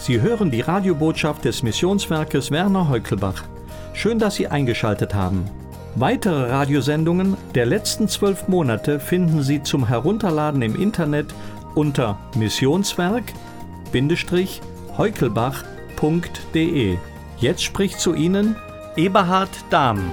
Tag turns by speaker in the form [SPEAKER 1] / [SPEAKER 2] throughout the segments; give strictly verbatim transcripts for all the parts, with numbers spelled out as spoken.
[SPEAKER 1] Sie hören die Radiobotschaft des Missionswerkes Werner Heukelbach. Schön, dass Sie eingeschaltet haben. Weitere Radiosendungen der letzten zwölf Monate finden Sie zum Herunterladen im Internet unter missionswerk-heukelbach punkt de. Jetzt spricht zu Ihnen Eberhard Dahm.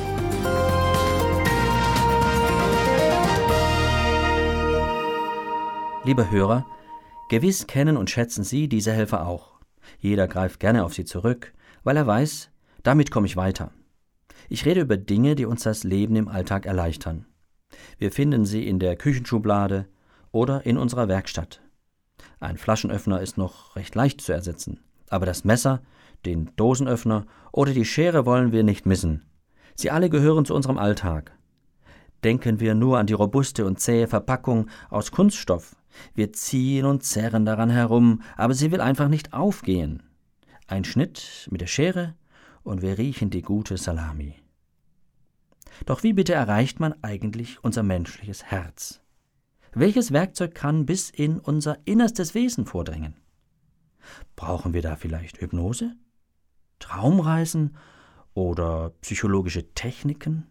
[SPEAKER 2] Liebe Hörer, gewiss kennen und schätzen Sie diese Helfer auch. Jeder greift gerne auf sie zurück, weil er weiß, damit komme ich weiter. Ich rede über Dinge, die uns das Leben im Alltag erleichtern. Wir finden sie in der Küchenschublade oder in unserer Werkstatt. Ein Flaschenöffner ist noch recht leicht zu ersetzen, aber das Messer, den Dosenöffner oder die Schere wollen wir nicht missen. Sie alle gehören zu unserem Alltag. Denken wir nur an die robuste und zähe Verpackung aus Kunststoff. Wir ziehen und zerren daran herum, aber sie will einfach nicht aufgehen. Ein Schnitt mit der Schere und wir riechen die gute Salami. Doch wie bitte erreicht man eigentlich unser menschliches Herz? Welches Werkzeug kann bis in unser innerstes Wesen vordringen? Brauchen wir da vielleicht Hypnose, Traumreisen oder psychologische Techniken?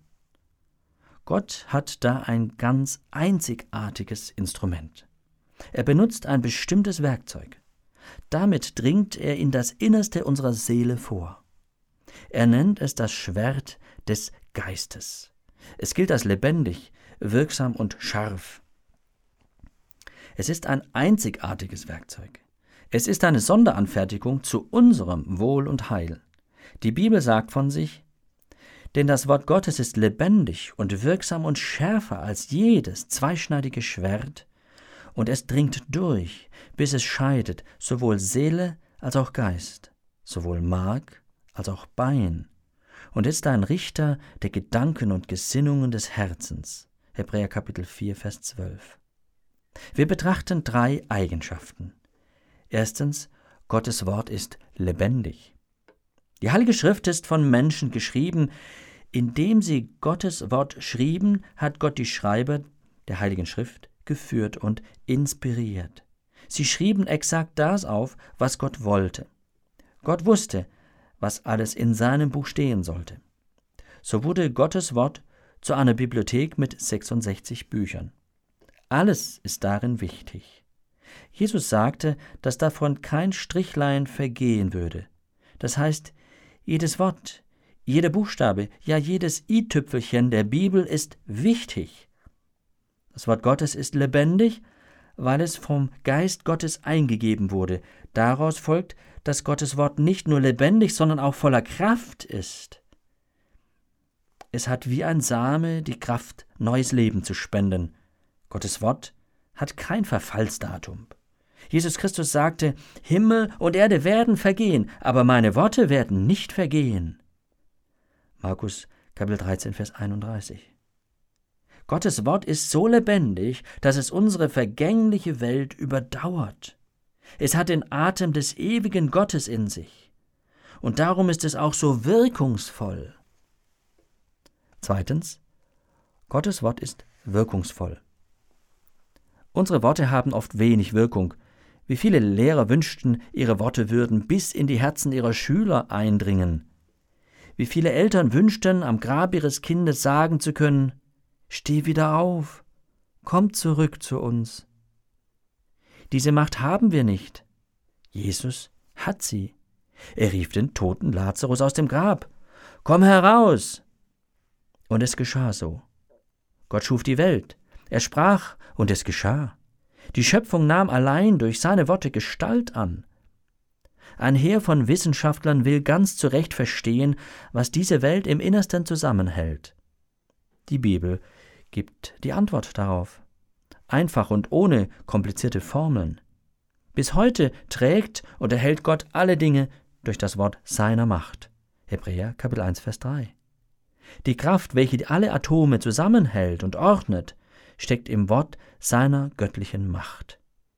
[SPEAKER 2] Gott hat da ein ganz einzigartiges Instrument. Er benutzt ein bestimmtes Werkzeug. Damit dringt er in das Innerste unserer Seele vor. Er nennt es das Schwert des Geistes. Es gilt als lebendig, wirksam und scharf. Es ist ein einzigartiges Werkzeug. Es ist eine Sonderanfertigung zu unserem Wohl und Heil. Die Bibel sagt von sich: Denn das Wort Gottes ist lebendig und wirksam und schärfer als jedes zweischneidige Schwert, und es dringt durch, bis es scheidet, sowohl Seele als auch Geist, sowohl Mark als auch Bein, und ist ein Richter der Gedanken und Gesinnungen des Herzens. Hebräer Kapitel vier, Vers zwölf. Wir betrachten drei Eigenschaften. Erstens, Gottes Wort ist lebendig. Die Heilige Schrift ist von Menschen geschrieben. Indem sie Gottes Wort schrieben, hat Gott die Schreiber der Heiligen Schrift geführt und inspiriert. Sie schrieben exakt das auf, was Gott wollte. Gott wusste, was alles in seinem Buch stehen sollte. So wurde Gottes Wort zu einer Bibliothek mit sechsundsechzig Büchern. Alles ist darin wichtig. Jesus sagte, dass davon kein Strichlein vergehen würde. Das heißt, jedes Wort, jeder Buchstabe, ja jedes i-Tüpfelchen der Bibel ist wichtig. Das Wort Gottes ist lebendig, weil es vom Geist Gottes eingegeben wurde. Daraus folgt, dass Gottes Wort nicht nur lebendig, sondern auch voller Kraft ist. Es hat wie ein Same die Kraft, neues Leben zu spenden. Gottes Wort hat kein Verfallsdatum. Jesus Christus sagte: Himmel und Erde werden vergehen, aber meine Worte werden nicht vergehen. Markus Kapitel dreizehn, Vers einunddreißig. Gottes Wort ist so lebendig, dass es unsere vergängliche Welt überdauert. Es hat den Atem des ewigen Gottes in sich. Und darum ist es auch so wirkungsvoll. Zweitens, Gottes Wort ist wirkungsvoll. Unsere Worte haben oft wenig Wirkung. Wie viele Lehrer wünschten, ihre Worte würden bis in die Herzen ihrer Schüler eindringen. Wie viele Eltern wünschten, am Grab ihres Kindes sagen zu können: Steh wieder auf, komm zurück zu uns. Diese Macht haben wir nicht. Jesus hat sie. Er rief den toten Lazarus aus dem Grab: Komm heraus! Und es geschah so. Gott schuf die Welt. Er sprach, und es geschah. Die Schöpfung nahm allein durch seine Worte Gestalt an. Ein Heer von Wissenschaftlern will ganz zu Recht verstehen, was diese Welt im Innersten zusammenhält. Die Bibel gibt die Antwort darauf. Einfach und ohne komplizierte Formeln. Bis heute trägt und erhält Gott alle Dinge durch das Wort seiner Macht. Hebräer Kapitel eins, Vers drei. Die Kraft, welche alle Atome zusammenhält und ordnet, steckt im Wort seiner göttlichen Macht.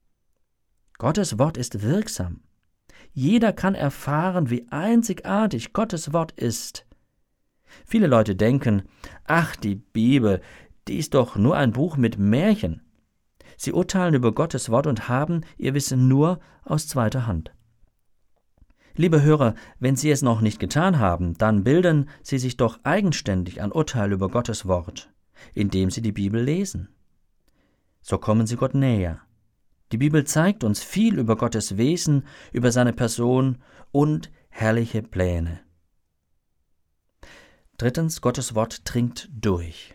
[SPEAKER 2] Gottes Wort ist wirksam. Jeder kann erfahren, wie einzigartig Gottes Wort ist. Viele Leute denken: Ach, die Bibel, die ist doch nur ein Buch mit Märchen. Sie urteilen über Gottes Wort und haben ihr Wissen nur aus zweiter Hand. Liebe Hörer, wenn Sie es noch nicht getan haben, dann bilden Sie sich doch eigenständig ein Urteil über Gottes Wort, indem Sie die Bibel lesen. So kommen Sie Gott näher. Die Bibel zeigt uns viel über Gottes Wesen, über seine Person und herrliche Pläne. Drittens, Gottes Wort dringt durch.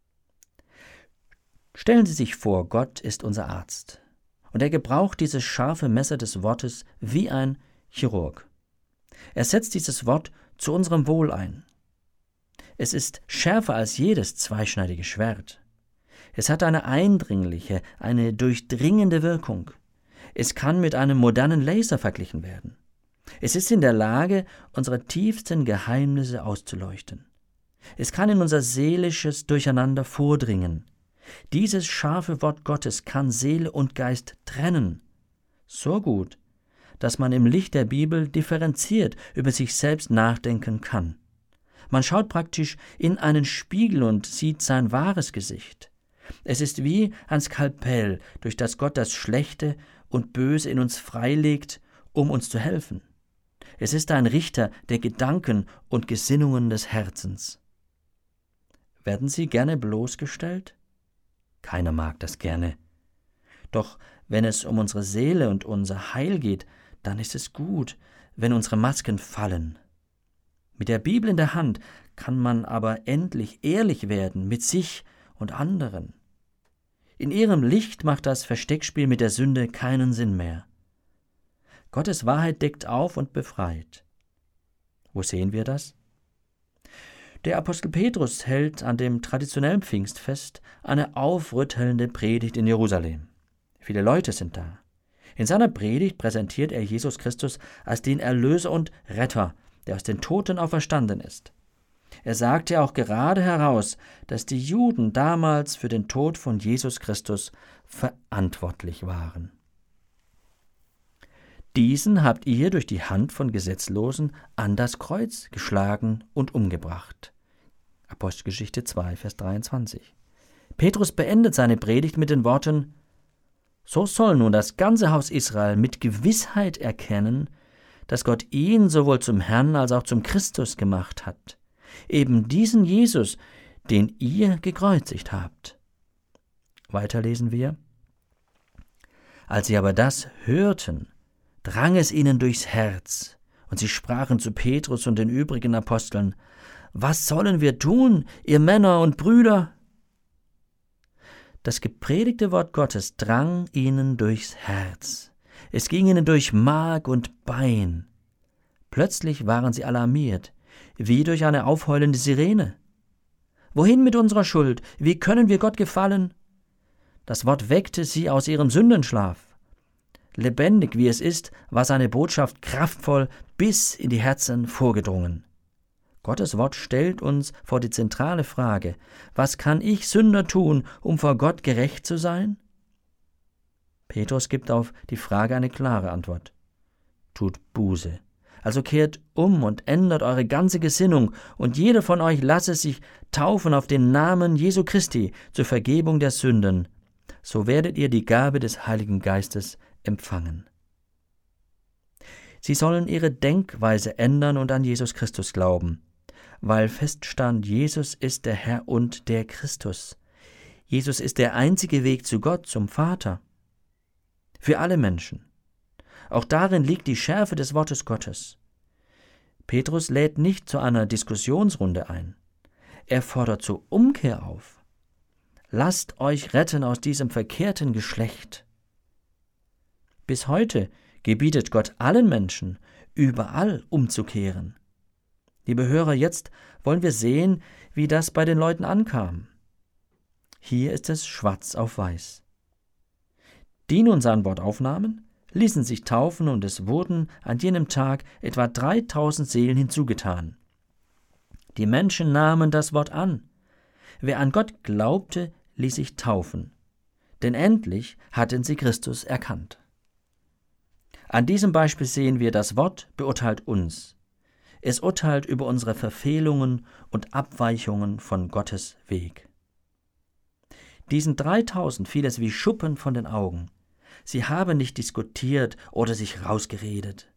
[SPEAKER 2] Stellen Sie sich vor, Gott ist unser Arzt und er gebraucht dieses scharfe Messer des Wortes wie ein Chirurg. Er setzt dieses Wort zu unserem Wohl ein. Es ist schärfer als jedes zweischneidige Schwert. Es hat eine eindringliche, eine durchdringende Wirkung. Es kann mit einem modernen Laser verglichen werden. Es ist in der Lage, unsere tiefsten Geheimnisse auszuleuchten. Es kann in unser seelisches Durcheinander vordringen. Dieses scharfe Wort Gottes kann Seele und Geist trennen. So gut, dass man im Licht der Bibel differenziert über sich selbst nachdenken kann. Man schaut praktisch in einen Spiegel und sieht sein wahres Gesicht. Es ist wie ein Skalpell, durch das Gott das Schlechte und Böse in uns freilegt, um uns zu helfen. Es ist ein Richter der Gedanken und Gesinnungen des Herzens. Werden Sie gerne bloßgestellt? Keiner mag das gerne. Doch wenn es um unsere Seele und unser Heil geht, dann ist es gut, wenn unsere Masken fallen. Mit der Bibel in der Hand kann man aber endlich ehrlich werden mit sich und anderen. In ihrem Licht macht das Versteckspiel mit der Sünde keinen Sinn mehr. Gottes Wahrheit deckt auf und befreit. Wo sehen wir das? Der Apostel Petrus hält an dem traditionellen Pfingstfest eine aufrüttelnde Predigt in Jerusalem. Viele Leute sind da. In seiner Predigt präsentiert er Jesus Christus als den Erlöser und Retter, der aus den Toten auferstanden ist. Er sagte auch gerade heraus, dass die Juden damals für den Tod von Jesus Christus verantwortlich waren. Diesen habt ihr durch die Hand von Gesetzlosen an das Kreuz geschlagen und umgebracht. Apostelgeschichte zwei, Vers dreiundzwanzig. Petrus beendet seine Predigt mit den Worten: So soll nun das ganze Haus Israel mit Gewissheit erkennen, dass Gott ihn sowohl zum Herrn als auch zum Christus gemacht hat. Eben diesen Jesus, den ihr gekreuzigt habt. Weiter lesen wir: Als sie aber das hörten, drang es ihnen durchs Herz, und sie sprachen zu Petrus und den übrigen Aposteln: Was sollen wir tun, ihr Männer und Brüder? Das gepredigte Wort Gottes drang ihnen durchs Herz. Es ging ihnen durch Mark und Bein. Plötzlich waren sie alarmiert, wie durch eine aufheulende Sirene. Wohin mit unserer Schuld? Wie können wir Gott gefallen? Das Wort weckte sie aus ihrem Sündenschlaf. Lebendig wie es ist, war seine Botschaft kraftvoll bis in die Herzen vorgedrungen. Gottes Wort stellt uns vor die zentrale Frage: Was kann ich Sünder tun, um vor Gott gerecht zu sein? Petrus gibt auf die Frage eine klare Antwort: Tut Buße. Also kehrt um und ändert eure ganze Gesinnung, und jeder von euch lasse sich taufen auf den Namen Jesu Christi zur Vergebung der Sünden. So werdet ihr die Gabe des Heiligen Geistes empfangen. Sie sollen ihre Denkweise ändern und an Jesus Christus glauben, weil feststand, Jesus ist der Herr und der Christus. Jesus ist der einzige Weg zu Gott, zum Vater. Für alle Menschen. Auch darin liegt die Schärfe des Wortes Gottes. Petrus lädt nicht zu einer Diskussionsrunde ein. Er fordert zur Umkehr auf. Lasst euch retten aus diesem verkehrten Geschlecht. Bis heute gebietet Gott allen Menschen, überall umzukehren. Liebe Hörer, jetzt wollen wir sehen, wie das bei den Leuten ankam. Hier ist es schwarz auf weiß. Die nun sein Wort aufnahmen, ließen sich taufen, und es wurden an jenem Tag etwa dreitausend Seelen hinzugetan. Die Menschen nahmen das Wort an. Wer an Gott glaubte, ließ sich taufen, denn endlich hatten sie Christus erkannt. An diesem Beispiel sehen wir, das Wort beurteilt uns. Es urteilt über unsere Verfehlungen und Abweichungen von Gottes Weg. Diesen dreitausend fiel es wie Schuppen von den Augen. Sie haben nicht diskutiert oder sich rausgeredet.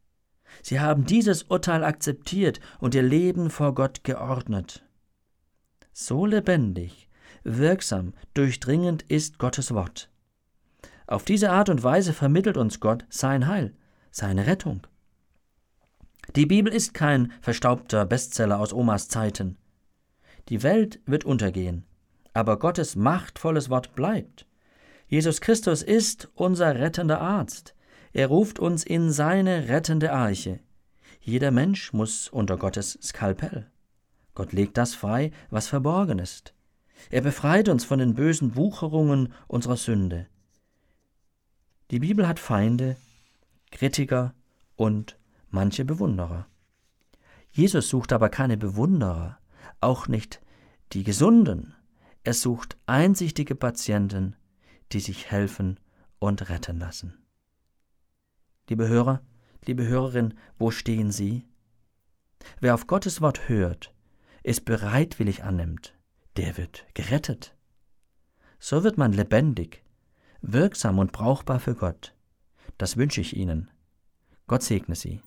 [SPEAKER 2] Sie haben dieses Urteil akzeptiert und ihr Leben vor Gott geordnet. So lebendig, wirksam, durchdringend ist Gottes Wort. Auf diese Art und Weise vermittelt uns Gott sein Heil, seine Rettung. Die Bibel ist kein verstaubter Bestseller aus Omas Zeiten. Die Welt wird untergehen, aber Gottes machtvolles Wort bleibt. Jesus Christus ist unser rettender Arzt. Er ruft uns in seine rettende Arche. Jeder Mensch muss unter Gottes Skalpell. Gott legt das frei, was verborgen ist. Er befreit uns von den bösen Wucherungen unserer Sünde. Die Bibel hat Feinde, Kritiker und manche Bewunderer. Jesus sucht aber keine Bewunderer, auch nicht die Gesunden. Er sucht einsichtige Patienten, die sich helfen und retten lassen. Liebe Hörer, liebe Hörerin, wo stehen Sie? Wer auf Gottes Wort hört, es bereitwillig annimmt, der wird gerettet. So wird man lebendig, wirksam und brauchbar für Gott. Das wünsche ich Ihnen. Gott segne Sie.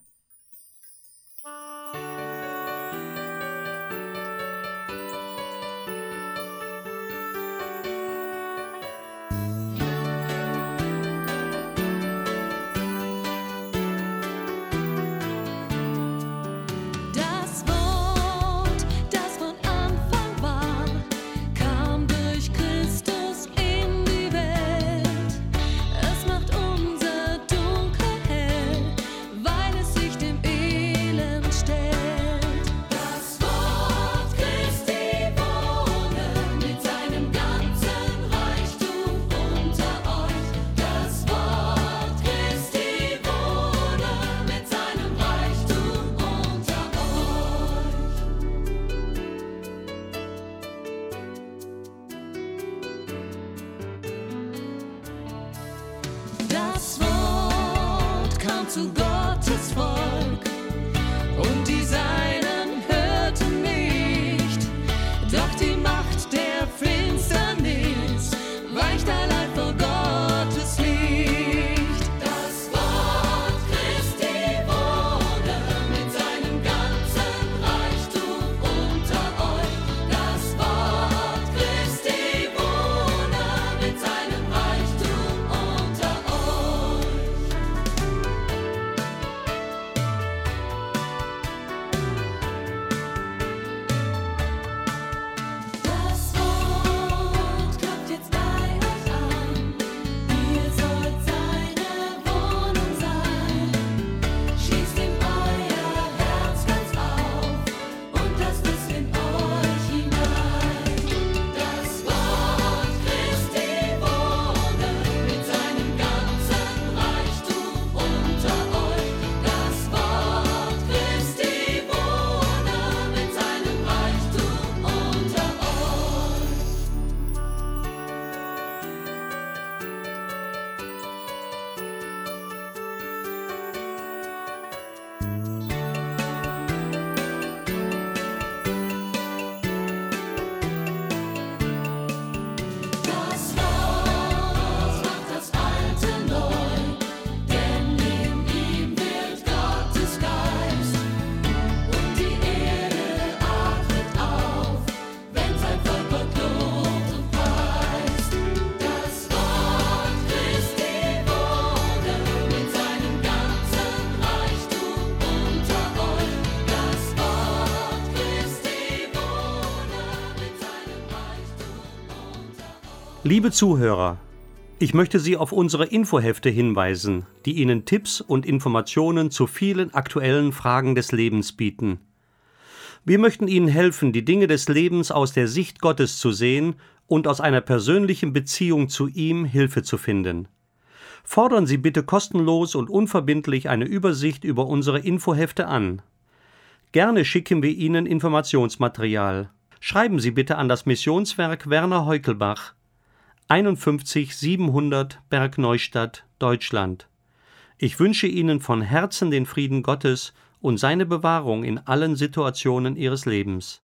[SPEAKER 3] Zu Gottes Volk und die Seinen hörten nicht, doch die Macht der Finsternis weicht allein vor Gottes Licht. Das Wort Christi wohne mit seinem ganzen Reichtum unter euch. Das Wort Christi wohne mit seinem Reichtum unter euch.
[SPEAKER 1] Liebe Zuhörer, ich möchte Sie auf unsere Infohefte hinweisen, die Ihnen Tipps und Informationen zu vielen aktuellen Fragen des Lebens bieten. Wir möchten Ihnen helfen, die Dinge des Lebens aus der Sicht Gottes zu sehen und aus einer persönlichen Beziehung zu ihm Hilfe zu finden. Fordern Sie bitte kostenlos und unverbindlich eine Übersicht über unsere Infohefte an. Gerne schicken wir Ihnen Informationsmaterial. Schreiben Sie bitte an das Missionswerk Werner Heukelbach, einundfünfzig siebenhundert Bergneustadt, Deutschland. Ich wünsche Ihnen von Herzen den Frieden Gottes und seine Bewahrung in allen Situationen Ihres Lebens.